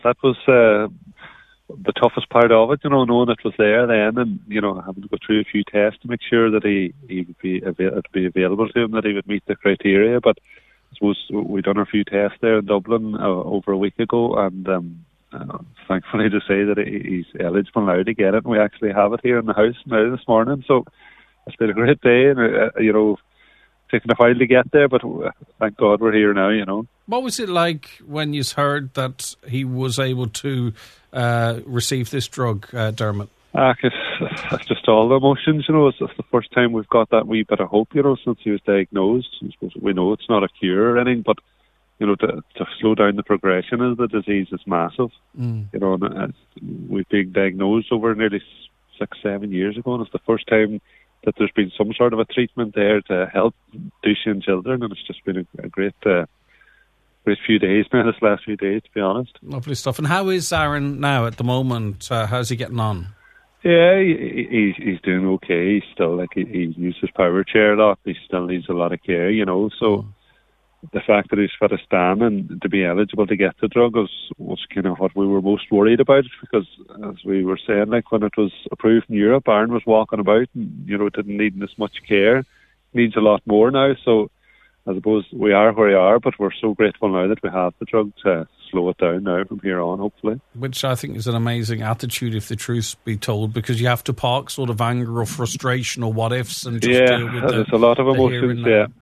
That was the toughest part of it, knowing it was there then, and having to go through a few tests to make sure that he would be available to him, that he would meet the criteria. But I suppose we done a few tests there in Dublin over a week ago, and thankfully to say that he's eligible now to get it, and we actually have it here in the house now this morning. So it's been a great day, and taken a while to get there, but thank God we're here now. What was it like when you heard that he was able to receive this drug, Dermot? It's just all the emotions, It's the first time we've got that wee bit of hope, since he was diagnosed. I suppose we know it's not a cure or anything, but to slow down the progression of the disease is massive. And we've been diagnosed over nearly 6-7 years ago, and it's the first time that there's been some sort of a treatment there to help Duchenne children, and it's just been a great few days now, this last few days, to be honest. Lovely stuff. And how is Aaron now at the moment? How's he getting on? Yeah, he's doing okay. He's still, he uses power chair a lot. He still needs a lot of care, so the fact that he's got a stand and to be eligible to get the drug was kind of what we were most worried about, because as we were saying, when it was approved in Europe, Aaron was walking about and, didn't need as much care. Needs a lot more now, so I suppose we are where we are, but we're so grateful now that we have the drug to slow it down now from here on, hopefully. Which I think is an amazing attitude, if the truth be told, because you have to park sort of anger or frustration or what-ifs and just deal with there's a lot of emotions,